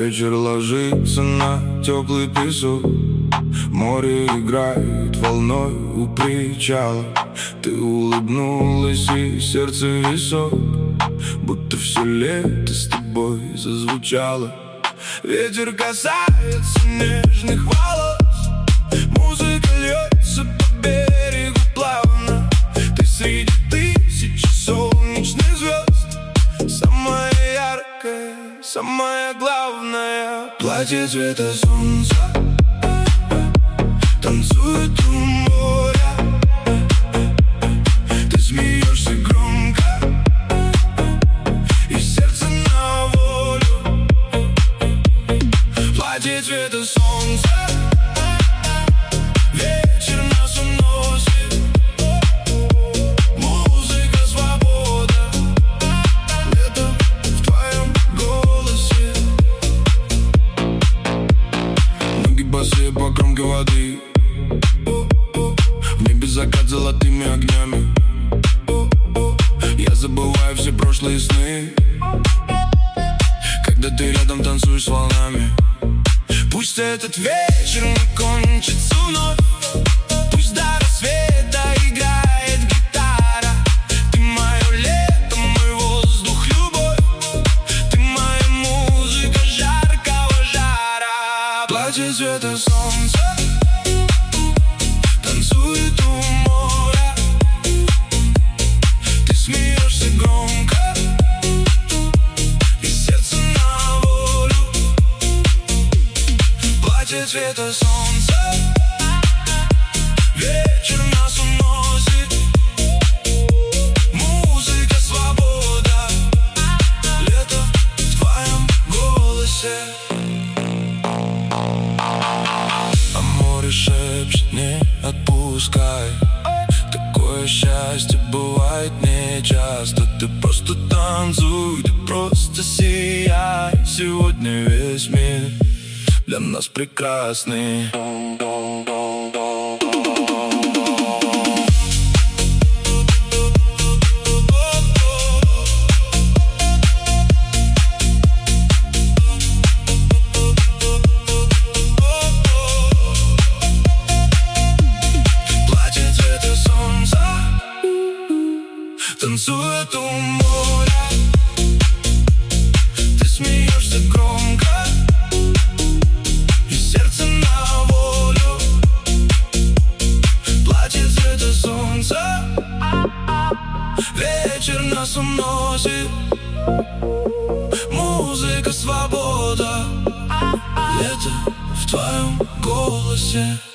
Вечер ложится на теплый песок, море играет волной у причала. Ты улыбнулась и сердце висок, будто все лето с тобой зазвучало. Ветер касается нежных волос, музыка льется по берегу плавно. Ты среди тысячи солнечных звезд, самая яркая, самая главная. Платье цвета солнца танцует у моря. Ты смеешься громко, и сердце на волю. Платье цвета солнца, вечер нас уносит. Музыка, свобода, лето в твоем голосе. Ноги босые по кромке воды, в небе закат золотыми огнями. Я забываю все прошлые сны, когда ты рядом танцуешь с волнами. Пусть этот вечер не кончится вновь, пусть до рассвета играет гитара. Ты мое лето, мой воздух, любовь. Ты моя музыка жаркого жара. Платье цвета солнца танцует у моря. Ты смеешься громко, и сердце на волю. Платье цвета солнца, вечер нас уносит. Музыка, свобода, лето в твоем голосе. А море шепчет: не отпускай. Такое счастье бывает нечасто. Ты просто танцуй, ты просто сияй. Сегодня весь мир для нас прекрасный. Платье цвета солнца танцует у моря. Ты смеешься громко, и сердце на волю. Платье цвета солнца, вечер нас уносит. Музыка, свобода, лето в твоем голосе.